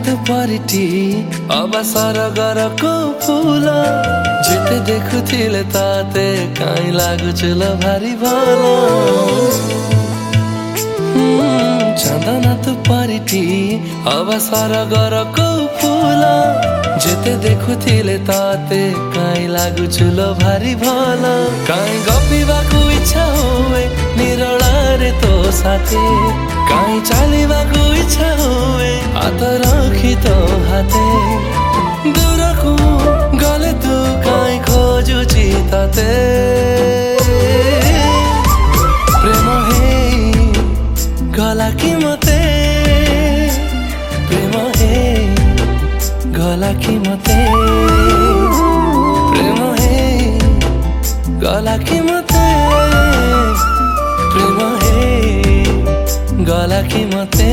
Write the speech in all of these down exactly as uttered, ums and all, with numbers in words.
तो परिटी अवसर गरको फूल जेते देखुथिले ताते काई लागुचुल भारी भल चंदन तो परिटी अवसर गरको फूल जेते देखुथिले ताते काई लागुचुल भारी भल काई गपिबाकु इच्छा हुए निरलारे तो साथे काई चालिबाकु इच्छा हुए हात रखी तो हाते दूरकु गले तू काई खोजुची ताते प्रेम हे गला कि मते प्रेम हे गला कि मते प्रेम हे गला कि मते प्रेम हे गला कि मते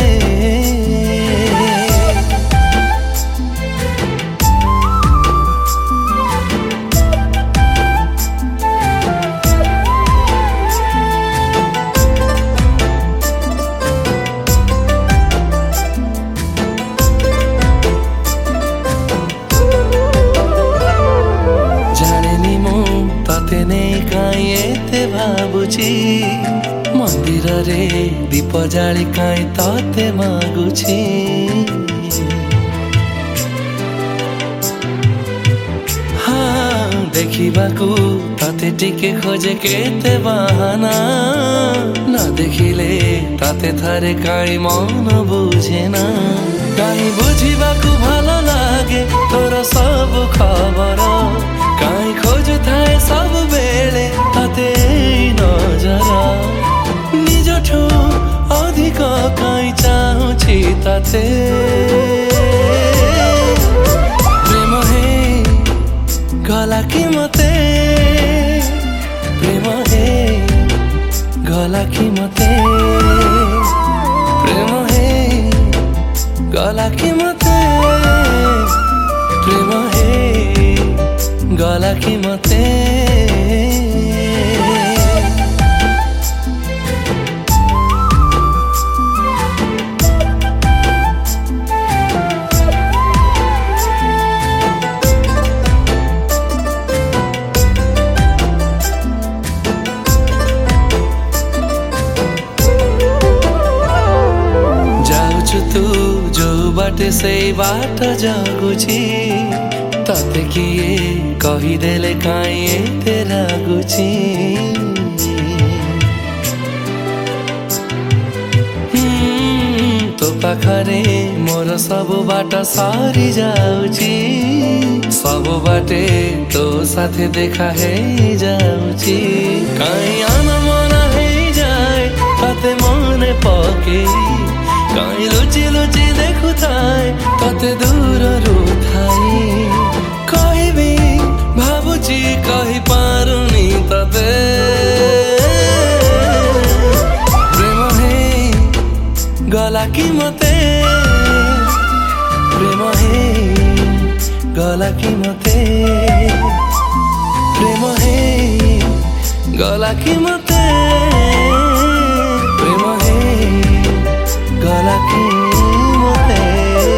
भाबुची मंदिर रे दीप जाली काई तते मागुची हाँ देखिबाकु ताते टिके खोजे केते बहाना ना देखिले ताते थारे काई मन बुझे ना काई बुझिबाकु भालो लागे तोर सब खबर काई खोज थाए सब बेले ताते नजर निजठु अधिक काई चाहुची ताते प्रेम हे गला कि मते प्रेम हे गला कि मते प्रेम हे गला कि मते प्रेम हे गला कि मते तू जो बाटे से बाट जागुची ताते किए कही देले काई तेरा गुची तो पाखरे मोर सब बाट सारी जाउची सब बाटे तो साथे देखा है जाउची काई आना मना है जाए ताते मने पके काई लुची लुची देखु थाए ताते दूर रू थाई कही भी भाबुची कही पारुनी ताते प्रेम हे गला कि मते प्रेम हे गला कि मते प्रेम हे गला कि मते